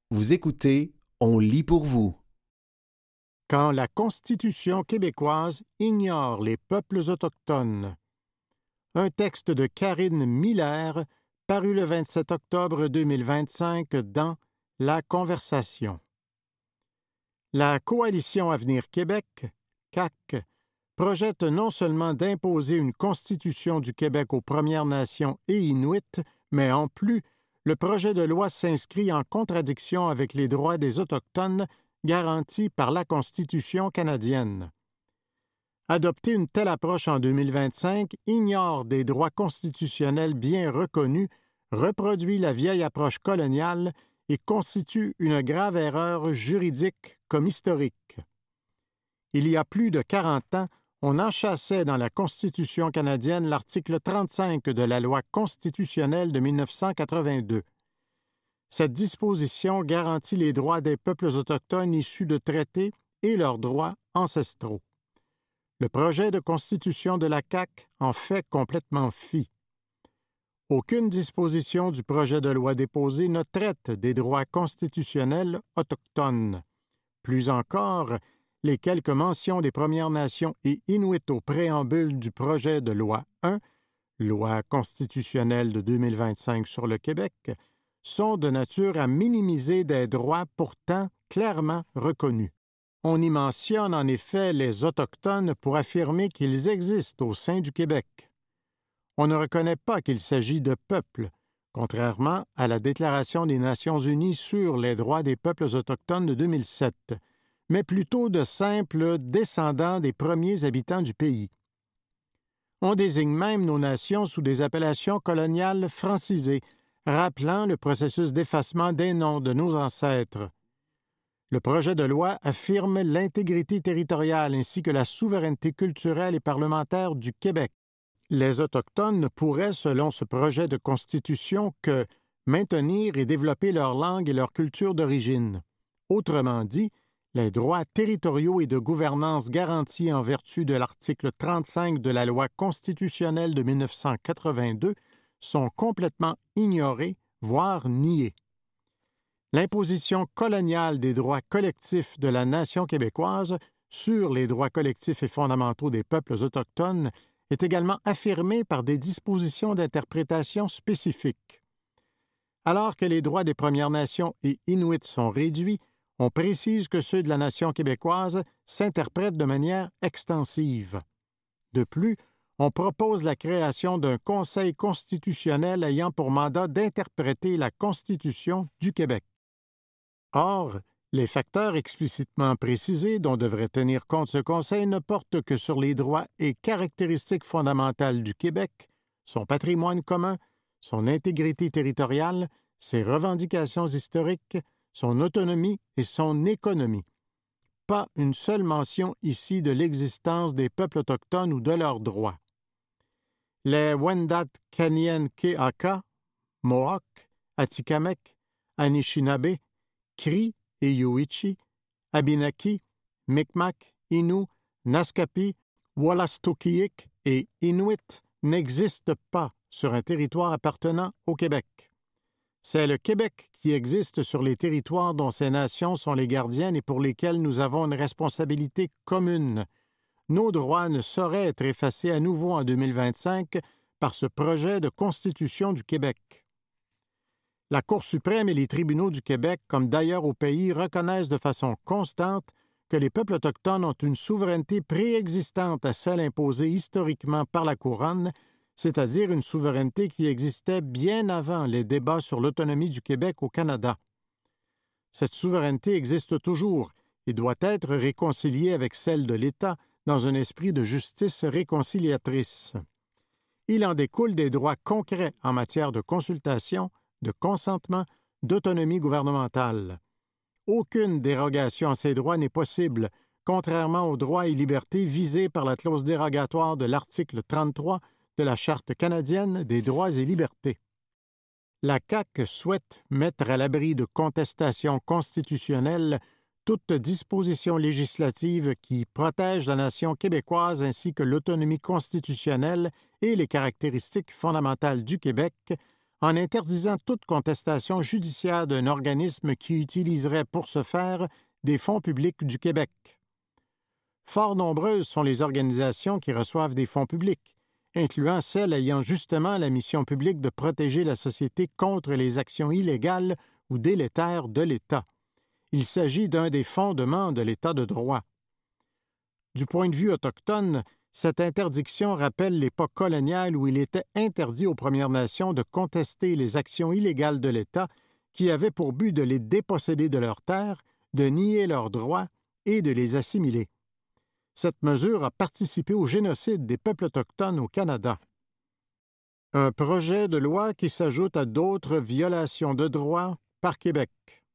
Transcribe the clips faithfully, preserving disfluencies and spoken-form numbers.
Vous écoutez, on lit pour vous. Quand la Constitution québécoise ignore les peuples autochtones. Un texte de Karine Miller, paru le vingt-sept octobre deux mille vingt-cinq dans La Conversation. La Coalition Avenir Québec, C A Q, projette non seulement d'imposer une Constitution du Québec aux Premières Nations et Inuits, mais en plus, le projet de loi s'inscrit en contradiction avec les droits des Autochtones garantis par la Constitution canadienne. Adopter une telle approche en deux mille vingt-cinq ignore des droits constitutionnels bien reconnus, reproduit la vieille approche coloniale et constitue une grave erreur juridique comme historique. Il y a plus de quarante ans, on enchâssait dans la Constitution canadienne l'article trente-cinq de la Loi constitutionnelle de mille neuf cent quatre-vingt-deux. Cette disposition garantit les droits des peuples autochtones issus de traités et leurs droits ancestraux. Le projet de constitution de la C A Q en fait complètement fi. Aucune disposition du projet de loi déposé ne traite des droits constitutionnels autochtones. Plus encore, les quelques mentions des Premières Nations et Inuits au préambule du projet de loi un, loi constitutionnelle de deux mille vingt-cinq sur le Québec, sont de nature à minimiser des droits pourtant clairement reconnus. On y mentionne en effet les Autochtones pour affirmer qu'ils existent au sein du Québec. On ne reconnaît pas qu'il s'agit de peuples, contrairement à la Déclaration des Nations unies sur les droits des peuples autochtones de deux mille sept, mais plutôt de simples descendants des premiers habitants du pays. On désigne même nos nations sous des appellations coloniales francisées, rappelant le processus d'effacement des noms de nos ancêtres. Le projet de loi affirme l'intégrité territoriale ainsi que la souveraineté culturelle et parlementaire du Québec. Les Autochtones ne pourraient, selon ce projet de constitution, que maintenir et développer leur langue et leur culture d'origine. Autrement dit, les droits territoriaux et de gouvernance garantis en vertu de l'article trente-cinq de la Loi constitutionnelle de mille neuf cent quatre-vingt-deux sont complètement ignorés, voire niés. L'imposition coloniale des droits collectifs de la nation québécoise sur les droits collectifs et fondamentaux des peuples autochtones est également affirmée par des dispositions d'interprétation spécifiques. Alors que les droits des Premières Nations et Inuits sont réduits, on précise que ceux de la nation québécoise s'interprètent de manière extensive. De plus, on propose la création d'un Conseil constitutionnel ayant pour mandat d'interpréter la Constitution du Québec. Or, les facteurs explicitement précisés dont devrait tenir compte ce Conseil ne portent que sur les droits et caractéristiques fondamentales du Québec, son patrimoine commun, son intégrité territoriale, ses revendications historiques, son autonomie et son économie. Pas une seule mention ici de l'existence des peuples autochtones ou de leurs droits. Les Wendat Kanyen'kehá:ka, Mohawk, Atikamekw, Anishinaabe, Cri et Yuichi, Abenaki, Mi'kmaq, Innu, Naskapi, Wolastoqiyik et Inuit n'existent pas sur un territoire appartenant au Québec. C'est le Québec qui existe sur les territoires dont ces nations sont les gardiennes et pour lesquelles nous avons une responsabilité commune. Nos droits ne sauraient être effacés à nouveau en deux mille vingt-cinq par ce projet de Constitution du Québec. La Cour suprême et les tribunaux du Québec, comme d'ailleurs au pays, reconnaissent de façon constante que les peuples autochtones ont une souveraineté préexistante à celle imposée historiquement par la Couronne, c'est-à-dire une souveraineté qui existait bien avant les débats sur l'autonomie du Québec au Canada. Cette souveraineté existe toujours et doit être réconciliée avec celle de l'État dans un esprit de justice réconciliatrice. Il en découle des droits concrets en matière de consultation, de consentement, d'autonomie gouvernementale. Aucune dérogation à ces droits n'est possible, contrairement aux droits et libertés visés par la clause dérogatoire de l'article trente-trois de la Charte canadienne des droits et libertés. La C A Q souhaite mettre à l'abri de contestations constitutionnelles toute disposition législative qui protège la nation québécoise ainsi que l'autonomie constitutionnelle et les caractéristiques fondamentales du Québec en interdisant toute contestation judiciaire d'un organisme qui utiliserait pour ce faire des fonds publics du Québec. Fort nombreuses sont les organisations qui reçoivent des fonds publics, incluant celles ayant justement la mission publique de protéger la société contre les actions illégales ou délétères de l'État. Il s'agit d'un des fondements de l'État de droit. Du point de vue autochtone, cette interdiction rappelle l'époque coloniale où il était interdit aux Premières Nations de contester les actions illégales de l'État qui avaient pour but de les déposséder de leurs terres, de nier leurs droits et de les assimiler. Cette mesure a participé au génocide des peuples autochtones au Canada. Un projet de loi qui s'ajoute à d'autres violations de droits par Québec.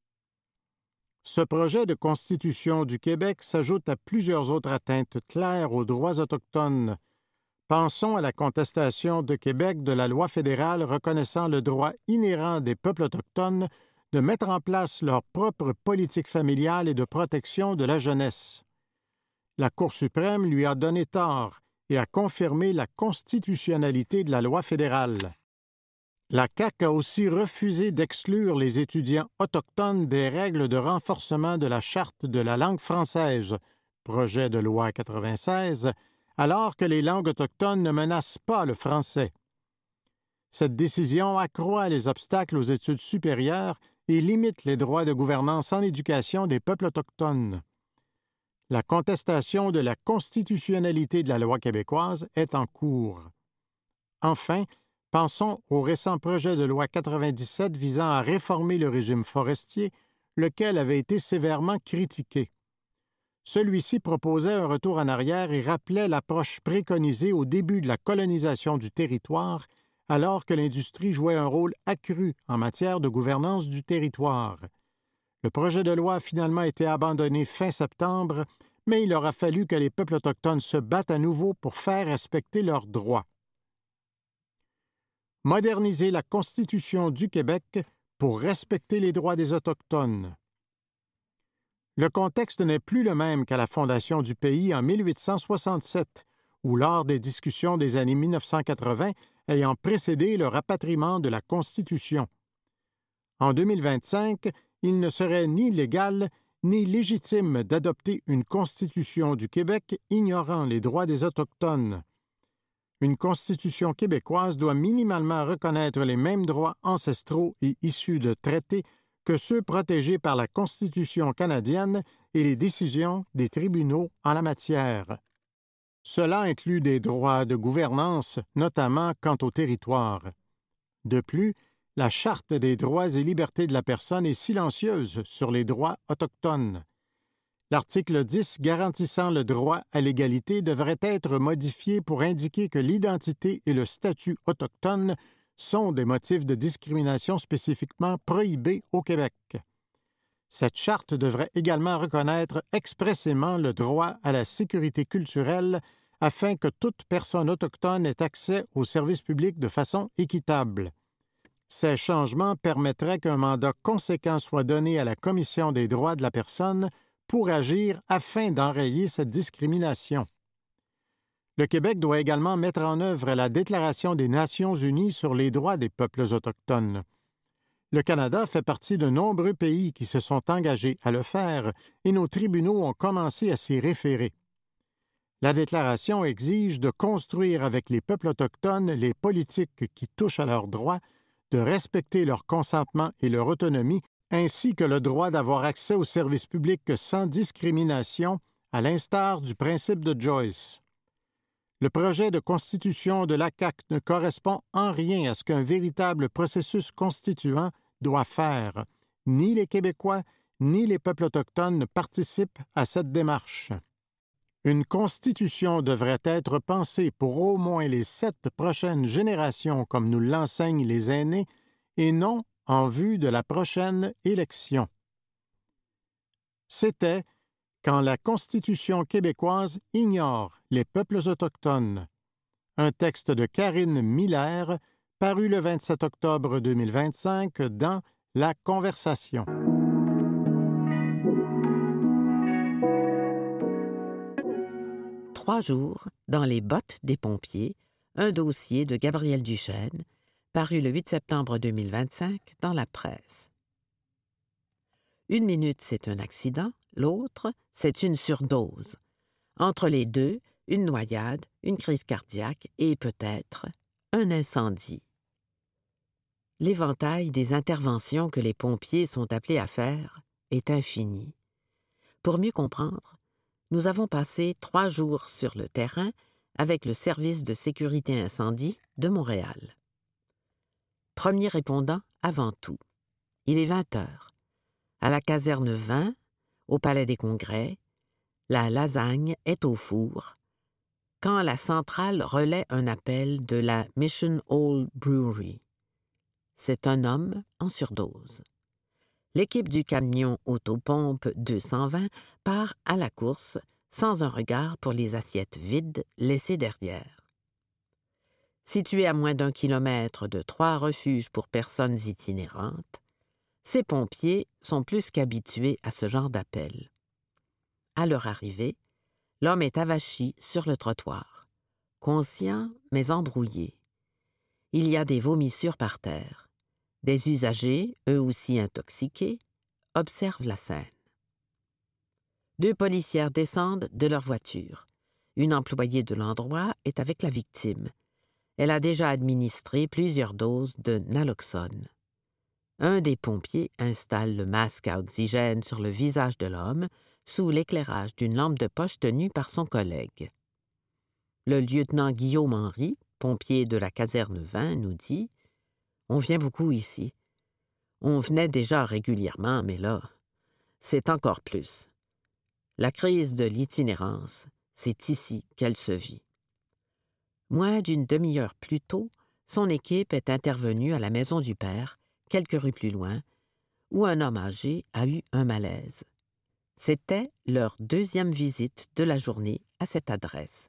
Ce projet de Constitution du Québec s'ajoute à plusieurs autres atteintes claires aux droits autochtones. Pensons à la contestation de Québec de la loi fédérale reconnaissant le droit inhérent des peuples autochtones de mettre en place leur propre politique familiale et de protection de la jeunesse. La Cour suprême lui a donné tort et a confirmé la constitutionnalité de la loi fédérale. La C A Q a aussi refusé d'exclure les étudiants autochtones des règles de renforcement de la Charte de la langue française, projet de loi quatre-vingt-seize, alors que les langues autochtones ne menacent pas le français. Cette décision accroît les obstacles aux études supérieures et limite les droits de gouvernance en éducation des peuples autochtones. La contestation de la constitutionnalité de la loi québécoise est en cours. Enfin, pensons au récent projet de loi quatre-vingt-dix-sept visant à réformer le régime forestier, lequel avait été sévèrement critiqué. Celui-ci proposait un retour en arrière et rappelait l'approche préconisée au début de la colonisation du territoire, alors que l'industrie jouait un rôle accru en matière de gouvernance du territoire. Le projet de loi a finalement été abandonné fin septembre, mais il aura fallu que les peuples autochtones se battent à nouveau pour faire respecter leurs droits. Moderniser la Constitution du Québec pour respecter les droits des Autochtones. Le contexte n'est plus le même qu'à la fondation du pays en mille huit cent soixante-sept, ou lors des discussions des années mille neuf cent quatre-vingts ayant précédé le rapatriement de la Constitution. En deux mille vingt-cinq, il ne serait ni légal ni légitime d'adopter une Constitution du Québec ignorant les droits des Autochtones. Une Constitution québécoise doit minimalement reconnaître les mêmes droits ancestraux et issus de traités que ceux protégés par la Constitution canadienne et les décisions des tribunaux en la matière. Cela inclut des droits de gouvernance, notamment quant au territoire. De plus, la Charte des droits et libertés de la personne est silencieuse sur les droits autochtones. L'article dix garantissant le droit à l'égalité devrait être modifié pour indiquer que l'identité et le statut autochtone sont des motifs de discrimination spécifiquement prohibés au Québec. Cette charte devrait également reconnaître expressément le droit à la sécurité culturelle afin que toute personne autochtone ait accès aux services publics de façon équitable. Ces changements permettraient qu'un mandat conséquent soit donné à la Commission des droits de la personne pour agir afin d'enrayer cette discrimination. Le Québec doit également mettre en œuvre la Déclaration des Nations unies sur les droits des peuples autochtones. Le Canada fait partie de nombreux pays qui se sont engagés à le faire et nos tribunaux ont commencé à s'y référer. La Déclaration exige de construire avec les peuples autochtones les politiques qui touchent à leurs droits, de respecter leur consentement et leur autonomie, ainsi que le droit d'avoir accès aux services publics sans discrimination, à l'instar du principe de Joyce. Le projet de constitution de l'A C A Q ne correspond en rien à ce qu'un véritable processus constituant doit faire. Ni les Québécois, ni les peuples autochtones ne participent à cette démarche. Une constitution devrait être pensée pour au moins les sept prochaines générations, comme nous l'enseignent les aînés, et non en vue de la prochaine élection. C'était quand la Constitution québécoise ignore les peuples autochtones. Un texte de Karine Miller, paru le vingt-sept octobre deux mille vingt-cinq dans La Conversation. Trois jours, dans les bottes des pompiers, un dossier de Gabriel Duchesne, paru le huit septembre deux mille vingt-cinq dans la presse. Une minute, c'est un accident, l'autre, c'est une surdose. Entre les deux, une noyade, une crise cardiaque et peut-être un incendie. L'éventail des interventions que les pompiers sont appelés à faire est infini. Pour mieux comprendre, nous avons passé trois jours sur le terrain avec le service de sécurité incendie de Montréal. Premier répondant avant tout. Il est vingt heures. À la caserne vingt, au Palais des Congrès, la lasagne est au four, quand la centrale relaie un appel de la Mission Hall Brewery. C'est un homme en surdose. L'équipe du camion autopompe deux cent vingt part à la course sans un regard pour les assiettes vides laissées derrière. Situés à moins d'un kilomètre de trois refuges pour personnes itinérantes, ces pompiers sont plus qu'habitués à ce genre d'appel. À leur arrivée, l'homme est avachi sur le trottoir, conscient mais embrouillé. Il y a des vomissures par terre. Des usagers, eux aussi intoxiqués, observent la scène. Deux policières descendent de leur voiture. Une employée de l'endroit est avec la victime. Elle a déjà administré plusieurs doses de naloxone. Un des pompiers installe le masque à oxygène sur le visage de l'homme sous l'éclairage d'une lampe de poche tenue par son collègue. Le lieutenant Guillaume Henry, pompier de la caserne vingt, nous dit « On vient beaucoup ici. On venait déjà régulièrement, mais là, c'est encore plus. La crise de l'itinérance, c'est ici qu'elle se vit. » Moins d'une demi-heure plus tôt, son équipe est intervenue à la maison du père, quelques rues plus loin, où un homme âgé a eu un malaise. C'était leur deuxième visite de la journée à cette adresse.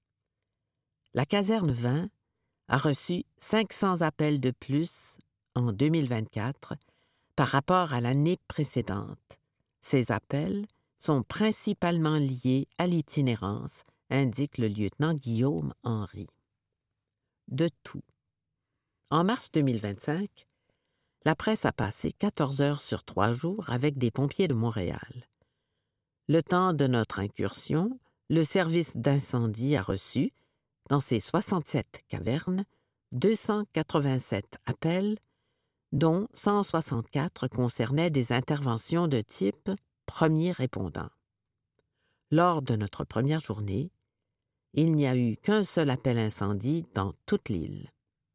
La caserne vingt a reçu cinq cents appels de plus en deux mille vingt-quatre par rapport à l'année précédente. Ces appels sont principalement liés à l'itinérance, indique le lieutenant Guillaume Henry. De tout. En mars deux mille vingt-cinq, la presse a passé quatorze heures sur trois jours avec des pompiers de Montréal. Le temps de notre incursion, le service d'incendie a reçu, dans ses soixante-sept cavernes, deux cent quatre-vingt-sept appels, dont cent soixante-quatre concernaient des interventions de type premier répondant. Lors de notre première journée, il n'y a eu qu'un seul appel incendie dans toute l'île.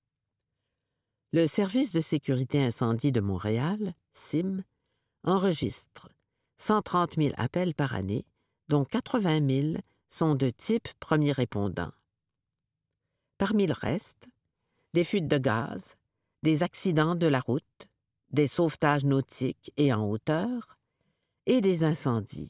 Le Service de sécurité incendie de Montréal, S I M, enregistre cent trente mille appels par année, dont quatre-vingt mille sont de type premier répondant. Parmi le reste, des fuites de gaz, des accidents de la route, des sauvetages nautiques et en hauteur, et des incendies.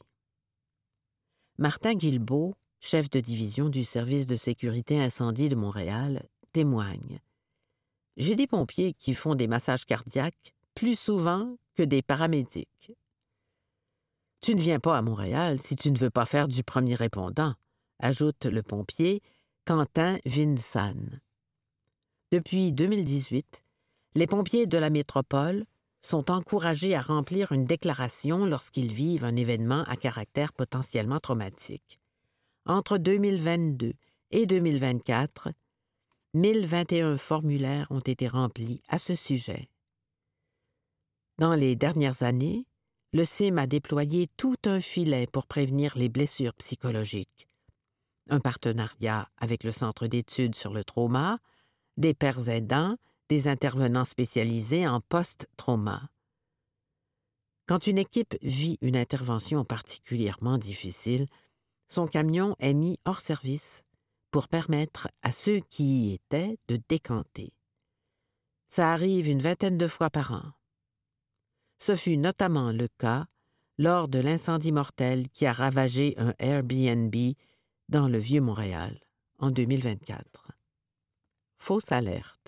Martin Guilbeault, chef de division du Service de sécurité incendie de Montréal, témoigne. « J'ai des pompiers qui font des massages cardiaques plus souvent que des paramédics. Tu ne viens pas à Montréal si tu ne veux pas faire du premier répondant, ajoute le pompier Quentin Vinsan. Depuis deux mille dix-huit, les pompiers de la métropole sont encouragés à remplir une déclaration lorsqu'ils vivent un événement à caractère potentiellement traumatique. Entre deux mille vingt-deux et deux mille vingt-quatre, mille vingt et un formulaires ont été remplis à ce sujet. Dans les dernières années, le S I M a déployé tout un filet pour prévenir les blessures psychologiques. Un partenariat avec le Centre d'études sur le trauma, des pairs aidants, des intervenants spécialisés en post-trauma. Quand une équipe vit une intervention particulièrement difficile, son camion est mis hors service pour permettre à ceux qui y étaient de décanter. Ça arrive une vingtaine de fois par an. Ce fut notamment le cas lors de l'incendie mortel qui a ravagé un Airbnb dans le Vieux-Montréal en deux mille vingt-quatre. Fausse alerte.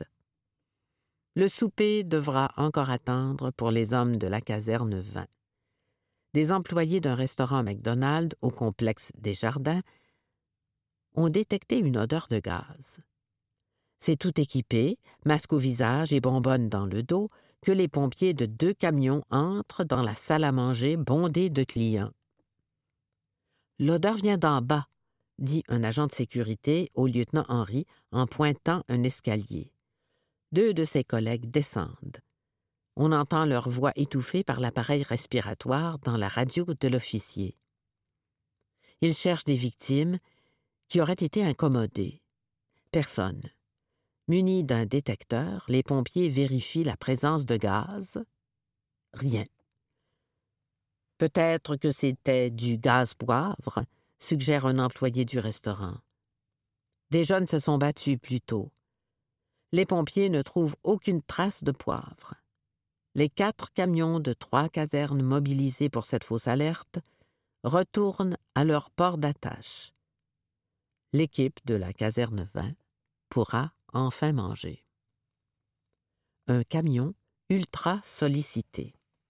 Le souper devra encore attendre pour les hommes de la caserne vingt. Des employés d'un restaurant McDonald's au complexe des Jardins ont détecté une odeur de gaz. C'est tout équipé, masque au visage et bonbonne dans le dos, que les pompiers de deux camions entrent dans la salle à manger bondée de clients. « L'odeur vient d'en bas », dit un agent de sécurité au lieutenant Henry en pointant un escalier. Deux de ses collègues descendent. On entend leur voix étouffée par l'appareil respiratoire dans la radio de l'officier. Ils cherchent des victimes qui auraient été incommodées. Personne. Munis d'un détecteur, les pompiers vérifient la présence de gaz. Rien. Peut-être que c'était du gaz poivre, suggère un employé du restaurant. Des jeunes se sont battus plus tôt. Les pompiers ne trouvent aucune trace de poivre. Les quatre camions de trois casernes mobilisés pour cette fausse alerte retournent à leur port d'attache. L'équipe de la caserne vingt pourra enfin manger. Un camion ultra sollicité.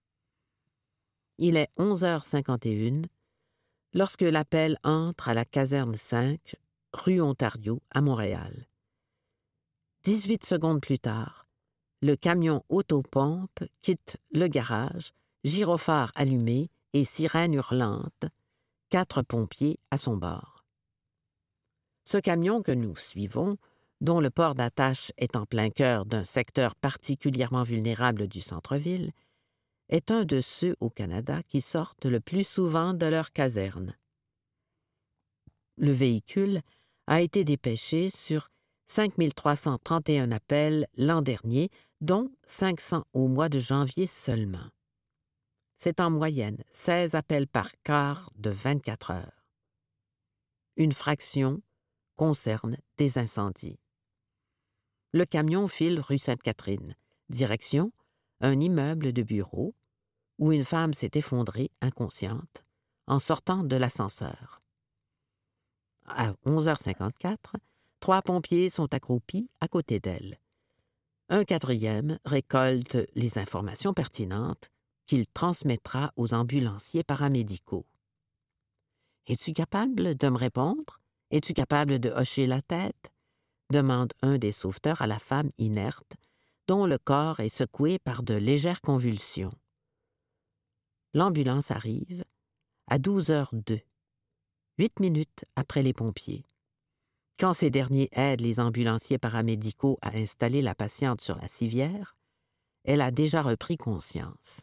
Il est onze heures cinquante et une lorsque l'appel entre à la caserne cinq, rue Ontario, à Montréal. dix-huit secondes plus tard, le camion autopompe quitte le garage, gyrophare allumé et sirène hurlante, quatre pompiers à son bord. Ce camion que nous suivons, dont le port d'attache est en plein cœur d'un secteur particulièrement vulnérable du centre-ville, est un de ceux au Canada qui sortent le plus souvent de leur caserne. Le véhicule a été dépêché sur cinq mille trois cent trente et un appels l'an dernier, dont cinq cents au mois de janvier seulement. C'est en moyenne seize appels par quart de vingt-quatre heures. Une fraction concerne des incendies. Le camion file rue Sainte-Catherine, direction un immeuble de bureaux où une femme s'est effondrée inconsciente en sortant de l'ascenseur. À onze heures cinquante-quatre, trois pompiers sont accroupis à côté d'elle. Un quatrième récolte les informations pertinentes qu'il transmettra aux ambulanciers paramédicaux. « Es-tu capable de me répondre? Es-tu capable de hocher la tête? » demande un des sauveteurs à la femme inerte, dont le corps est secoué par de légères convulsions. L'ambulance arrive à douze heures deux, huit minutes après les pompiers. Quand ces derniers aident les ambulanciers paramédicaux à installer la patiente sur la civière, elle a déjà repris conscience.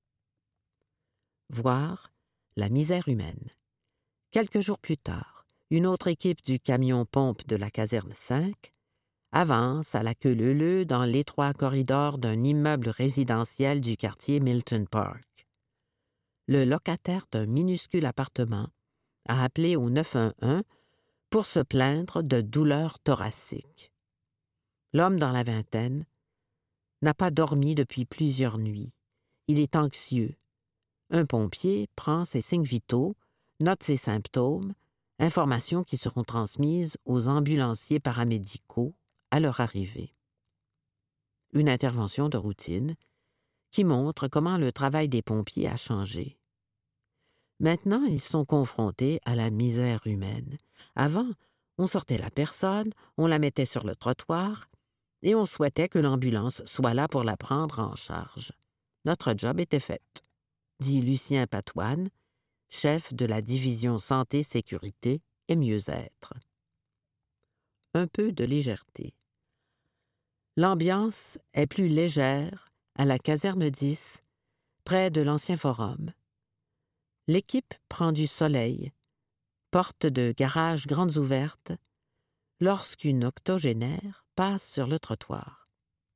Voir la misère humaine. Quelques jours plus tard, une autre équipe du camion-pompe de la caserne cinq avance à la queue leu-leu dans l'étroit corridor d'un immeuble résidentiel du quartier Milton Park. Le locataire d'un minuscule appartement a appelé au neuf un un pour se plaindre de douleurs thoraciques. L'homme dans la vingtaine n'a pas dormi depuis plusieurs nuits. Il est anxieux. Un pompier prend ses signes vitaux, note ses symptômes, informations qui seront transmises aux ambulanciers paramédicaux à leur arrivée. Une intervention de routine qui montre comment le travail des pompiers a changé. Maintenant, ils sont confrontés à la misère humaine. Avant, on sortait la personne, on la mettait sur le trottoir et on souhaitait que l'ambulance soit là pour la prendre en charge. Notre job était fait, dit Lucien Patoine, chef de la division santé, sécurité et mieux-être. Un peu de légèreté. L'ambiance est plus légère à la caserne dix, près de l'ancien forum. L'équipe prend du soleil, portes de garage grandes ouvertes, lorsqu'une octogénaire passe sur le trottoir.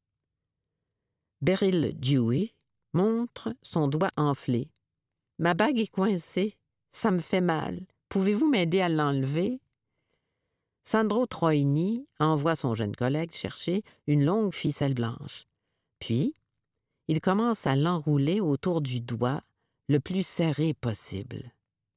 Beryl Dewey montre son doigt enflé. « Ma bague est coincée, ça me fait mal. Pouvez-vous m'aider à l'enlever? » Sandro Troini envoie son jeune collègue chercher une longue ficelle blanche. Puis, il commence à l'enrouler autour du doigt le plus serré possible.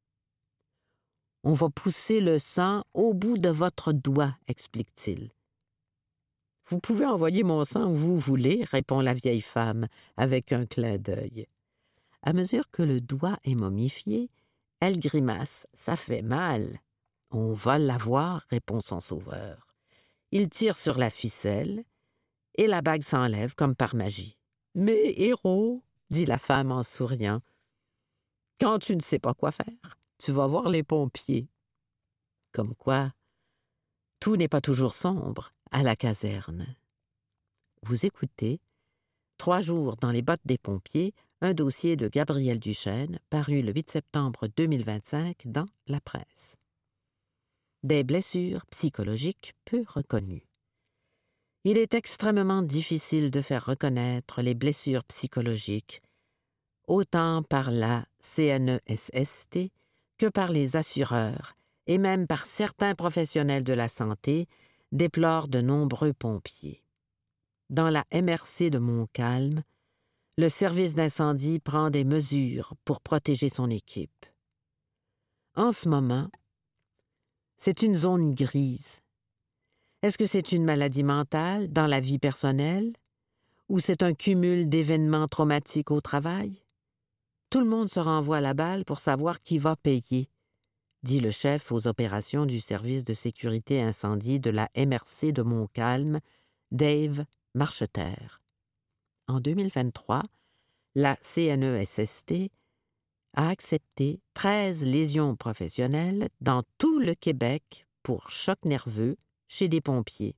« On va pousser le sang au bout de votre doigt, » explique-t-il. « Vous pouvez envoyer mon sang où vous voulez, » répond la vieille femme avec un clin d'œil. À mesure que le doigt est momifié, elle grimace. « Ça fait mal. »« On va l'avoir, » répond son sauveur. Il tire sur la ficelle et la bague s'enlève comme par magie. « Mais héros, dit la femme en souriant, quand tu ne sais pas quoi faire, tu vas voir les pompiers. » Comme quoi, tout n'est pas toujours sombre à la caserne. Vous écoutez Trois jours dans les bottes des pompiers, un dossier de Gabriel Duchesne, paru le huit septembre deux mille vingt-cinq dans La Presse. Des blessures psychologiques peu reconnues. Il est extrêmement difficile de faire reconnaître les blessures psychologiques, autant par la C N E S S T que par les assureurs et même par certains professionnels de la santé, déplorent de nombreux pompiers. Dans la M R C de Montcalm, le service d'incendie prend des mesures pour protéger son équipe. En ce moment, c'est une zone grise. Est-ce que c'est une maladie mentale dans la vie personnelle ou c'est un cumul d'événements traumatiques au travail? Tout le monde se renvoie la balle pour savoir qui va payer, dit le chef aux opérations du service de sécurité incendie de la M R C de Montcalm, Dave Marcheter. En deux mille vingt-trois, la C N E S S T a accepté treize lésions professionnelles dans tout le Québec pour choc nerveux chez des pompiers.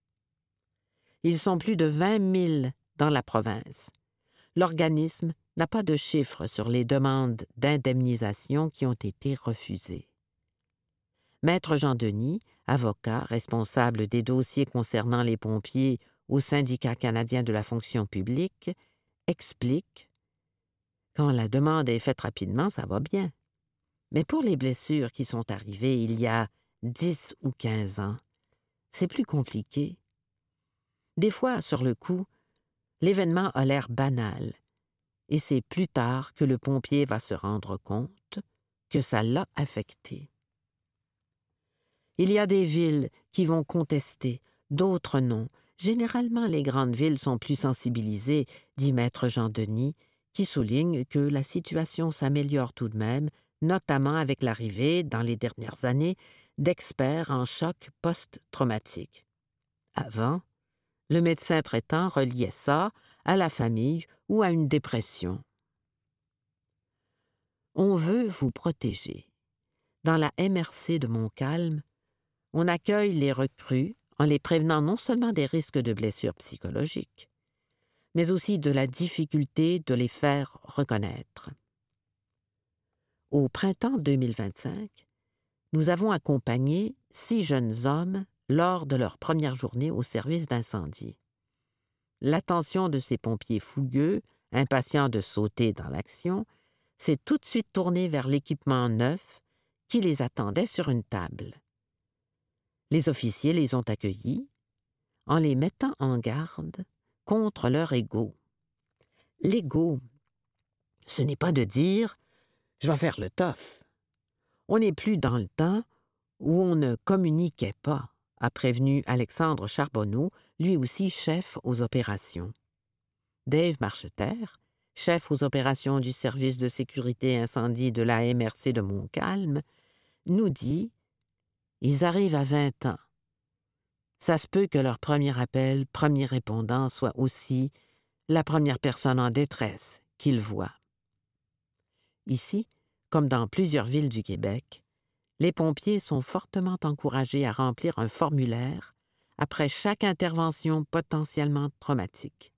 Ils sont plus de vingt mille dans la province. L'organisme n'a pas de chiffres sur les demandes d'indemnisation qui ont été refusées. Maître Jean-Denis, avocat responsable des dossiers concernant les pompiers au Syndicat canadien de la fonction publique, explique « Quand la demande est faite rapidement, ça va bien. Mais pour les blessures qui sont arrivées il y a dix ou quinze ans, c'est plus compliqué. Des fois, sur le coup, l'événement a l'air banal, et c'est plus tard que le pompier va se rendre compte que ça l'a affecté. Il y a des villes qui vont contester, d'autres non. Généralement, les grandes villes sont plus sensibilisées, dit Maître Jean-Denis, qui souligne que la situation s'améliore tout de même, notamment avec l'arrivée, dans les dernières années, d'experts en choc post-traumatique. Avant, le médecin traitant reliait ça à la famille ou à une dépression. On veut vous protéger. Dans la M R C de Montcalm, on accueille les recrues en les prévenant non seulement des risques de blessures psychologiques, mais aussi de la difficulté de les faire reconnaître. Au printemps deux mille vingt-cinq, nous avons accompagné six jeunes hommes lors de leur première journée au service d'incendie. L'attention de ces pompiers fougueux, impatients de sauter dans l'action, s'est tout de suite tournée vers l'équipement neuf qui les attendait sur une table. Les officiers les ont accueillis en les mettant en garde contre leur ego. L'ego, ce n'est pas de dire « je vais faire le tough ». On n'est plus dans le temps où on ne communiquait pas, a prévenu Alexandre Charbonneau, lui aussi chef aux opérations. Dave Marcheter, chef aux opérations du service de sécurité incendie de la M R C de Montcalm, nous dit « Ils arrivent à vingt ans. Ça se peut que leur premier appel, premier répondant, soit aussi la première personne en détresse qu'ils voient. » Ici, comme dans plusieurs villes du Québec, les pompiers sont fortement encouragés à remplir un formulaire après chaque intervention potentiellement traumatique.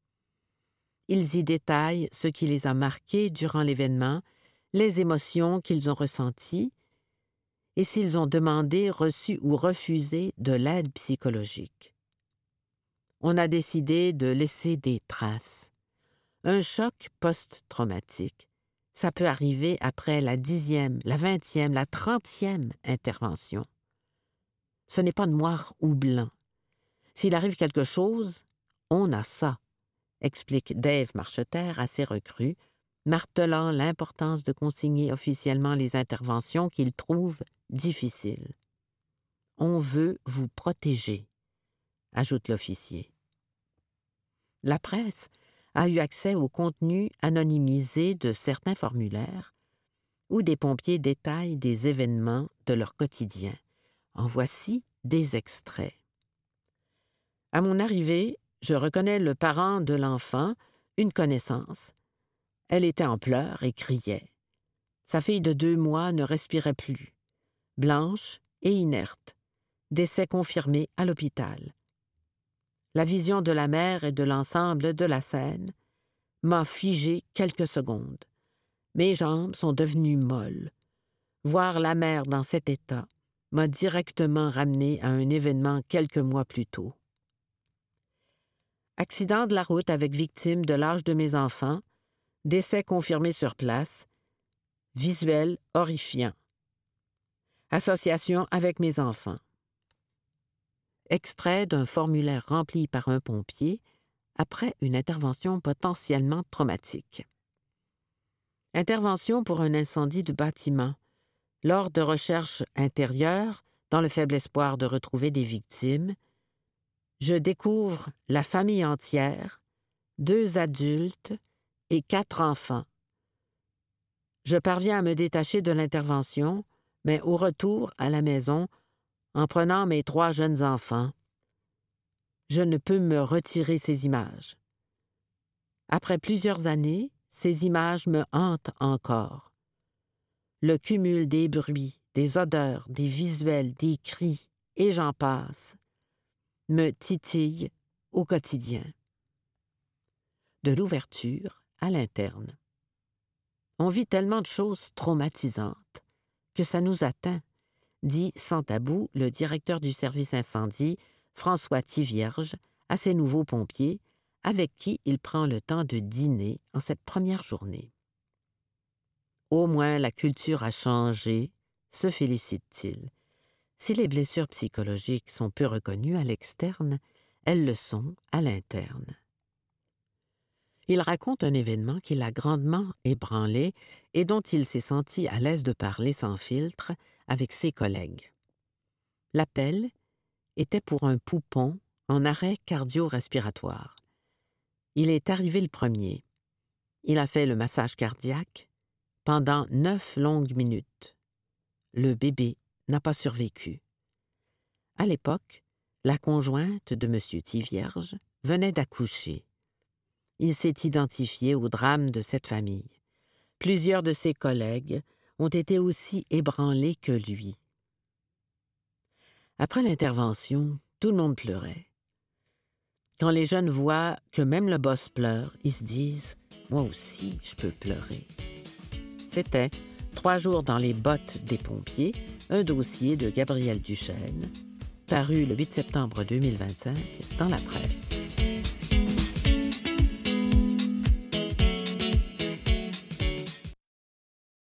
Ils y détaillent ce qui les a marqués durant l'événement, les émotions qu'ils ont ressenties et s'ils ont demandé, reçu ou refusé de l'aide psychologique. On a décidé de laisser des traces. Un choc post-traumatique, ça peut arriver après la dixième, la vingtième, la trentième intervention. Ce n'est pas noir ou blanc. S'il arrive quelque chose, on a ça, explique Dave Marcheter à ses recrues, martelant l'importance de consigner officiellement les interventions qu'il trouve difficiles. « On veut vous protéger », ajoute l'officier. La presse a eu accès au contenu anonymisé de certains formulaires où des pompiers détaillent des événements de leur quotidien. En voici des extraits. À mon arrivée, je reconnais le parent de l'enfant, une connaissance. Elle était en pleurs et criait. Sa fille de deux mois ne respirait plus, blanche et inerte, décès confirmé à l'hôpital. La vision de la mère et de l'ensemble de la scène m'a figé quelques secondes. Mes jambes sont devenues molles. Voir la mère dans cet état m'a directement ramené à un événement quelques mois plus tôt. Accident de la route avec victime de l'âge de mes enfants, décès confirmé sur place, visuel horrifiant. Association avec mes enfants. Extrait d'un formulaire rempli par un pompier après une intervention potentiellement traumatique. Intervention pour un incendie de bâtiment. Lors de recherches intérieures, dans le faible espoir de retrouver des victimes, je découvre la famille entière, deux adultes et quatre enfants. Je parviens à me détacher de l'intervention, mais au retour à la maison, en prenant mes trois jeunes enfants, je ne peux me retirer ces images. Après plusieurs années, ces images me hantent encore. Le cumul des bruits, des odeurs, des visuels, des cris, et j'en passe, me titille au quotidien. De l'ouverture à l'interne. On vit tellement de choses traumatisantes que ça nous atteint, dit sans tabou le directeur du service incendie, François Thivierge, à ses nouveaux pompiers, avec qui il prend le temps de dîner en cette première journée. Au moins la culture a changé, se félicite-t-il. Si les blessures psychologiques sont peu reconnues à l'externe, elles le sont à l'interne. Il raconte un événement qui l'a grandement ébranlé et dont il s'est senti à l'aise de parler sans filtre avec ses collègues. L'appel était pour un poupon en arrêt cardio-respiratoire. Il est arrivé le premier. Il a fait le massage cardiaque pendant neuf longues minutes. Le bébé n'a pas survécu. À l'époque, la conjointe de M. Thivierge venait d'accoucher. Il s'est identifié au drame de cette famille. Plusieurs de ses collègues ont été aussi ébranlés que lui. Après l'intervention, tout le monde pleurait. Quand les jeunes voient que même le boss pleure, ils se disent « Moi aussi, je peux pleurer ». C'était « Trois jours dans les bottes des pompiers », un dossier de Gabriel Duchesne, paru le huit septembre deux mille vingt-cinq dans la presse.